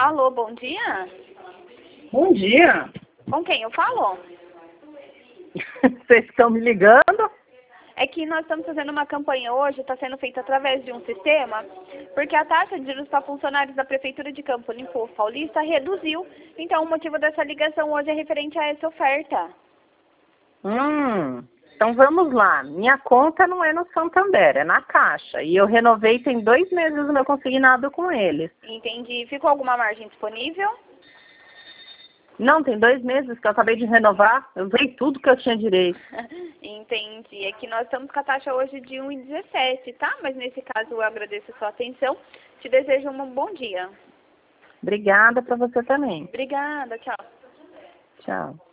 Alô, bom dia? Bom dia. Com quem eu falo? Vocês estão me ligando? É que nós estamos fazendo uma campanha hoje, está sendo feita através de um sistema, porque a taxa de juros para funcionários da Prefeitura de Campo Limpo Paulista reduziu. Então, o motivo dessa ligação hoje é referente a essa oferta. Então vamos lá. Minha conta não é no Santander, é na Caixa. E eu renovei tem 2 meses o meu consignado com eles. Entendi. Ficou alguma margem disponível? Não, tem 2 meses que eu acabei de renovar. Eu usei tudo que eu tinha direito. Entendi. É que nós estamos com a taxa hoje de 1,17, tá? Mas nesse caso eu agradeço a sua atenção. Te desejo um bom dia. Obrigada para você também. Obrigada, tchau. Tchau.